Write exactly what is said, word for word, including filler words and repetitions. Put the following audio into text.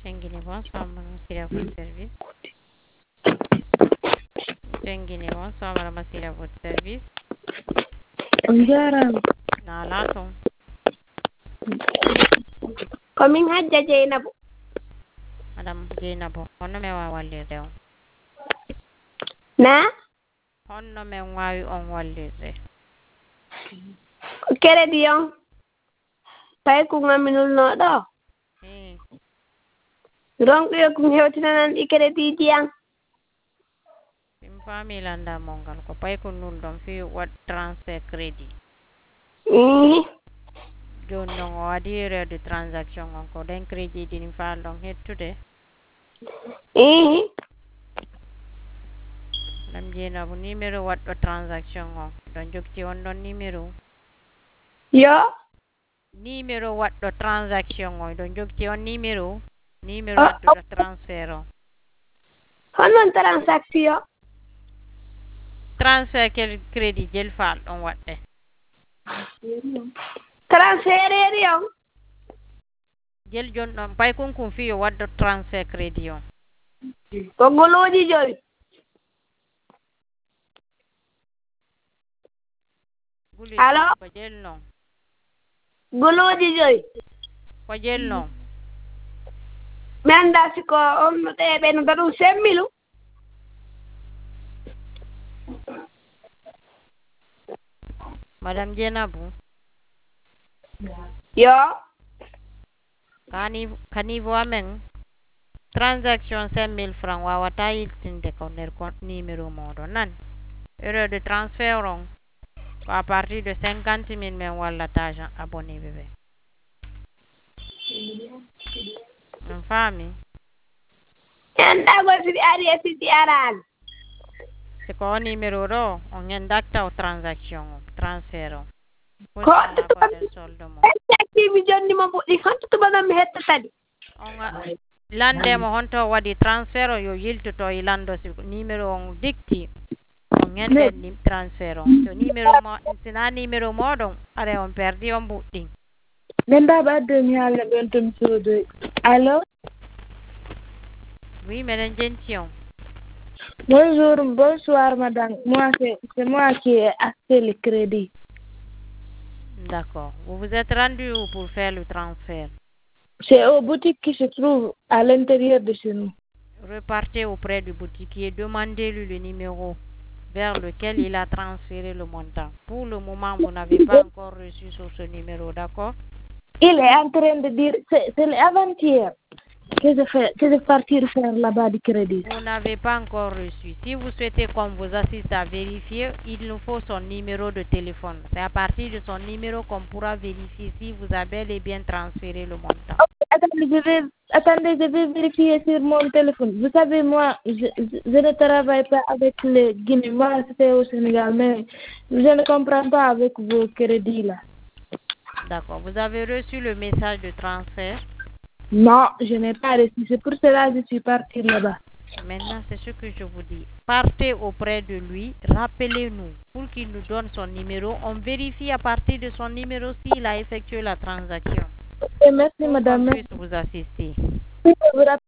Guinée, bonsoir, madame, c'est à votre service. Guinée, bonsoir, madame, c'est à votre service. Jaram. Nalaton. Komin hajja Jeynabo. Madame Jeynabo, honno me wawi wallirde on? Na? Honno men wawi on wallirde? Ko crédit on. Fay ko ngaminulno ɗo. Eh. Ronɗuyo ko hewtinanan ɗi crédit ji an. Min faami landamol ngal ko pay ko nulɗon fi wat transfert crédit. Mhm. Joni noon o waɗi erreur de transaction on ko ɗen crédit ɗi falɗon hettude. Mhm. Madame Jeynabo, numéro waɗɗo transaction on ɗon jogti on ɗon numéro? Yo. Numéro waɗɗo transaction on ɗon jogti on numéro? Numéro Oh, waɗɗuɗo transfert o. Honon transaction. Transfert quel crédit jel falɗon waɗɗe? Transfert on. Jel jon ɗon pay kunkun fi yo waɗɗo transfert crédit on. Ko goloji joyi. Allo? Ko jel non. Goloji joyi. Ko jel non. Mi anda siko on no ɗeɓe no ɗum semmilu. Madame Jeynabo. Yo. Kani kanivo amen transaction cinq mille francs wawata yiltinde ko nder compte numéro moɗon nani. Erreur de transfert on ko à partir de cinquante mille men wallata agent abonné ɓe ɓe. On faami? Andago siɗi ari e siɗi arani. Siko o numéro ɗo on hendakta o transaction o transfert o. Ko ko nder solde mo. activi jonni mo fuɗɗi honto tubaɗon mi hetta tadi. On landemo honto waɗi transfert o yo yiltoto e lando si numéro on dicti on hende ni transfert on so numéro mo sina numéro moɗon are on perdi on buɗɗi. Min baba adde mi haala ɗon to mi sodoy. Allo? Oui, meɗen jenti on. Bonjour, bonsoir madame. Moi c'est c'est moi qui ai acheté le crédit. D'accord. Vous vous êtes rendu où pour faire le transfert? C'est aux boutiques qui se trouvent à l'intérieur de chez nous. Repartez auprès du boutiquier, demandez-lui le numéro vers lequel il a transféré le montant. Pour le moment, vous n'avez pas encore reçu sur ce numéro, d'accord? Il est en train de dire, c'est l'avant-hier que je fais, que je partir faire là-bas du crédit. Vous n'avez pas encore reçu. Si vous souhaitez qu'on vous assiste à vérifier, il nous faut son numéro de téléphone. C'est à partir de son numéro qu'on pourra vérifier si vous avez bel et bien transféré le montant. Okay, attendez, je vais, attendez, je vais vérifier sur mon téléphone. Vous savez, moi, je, je, je ne travaille pas avec les Guinéens. Moi, c'était au Sénégal, mais je ne comprends pas avec vos crédits là. D'accord. Vous avez reçu le message de transfert? Non, je n'ai pas reçu. C'est pour cela que je suis partie là-bas. Maintenant, c'est ce que je vous dis. Partez auprès de lui, rappelez-nous pour qu'il nous donne son numéro. On vérifie à partir de son numéro s'il a effectué la transaction. Okay, merci pour madame. qu'on puisse vous assister.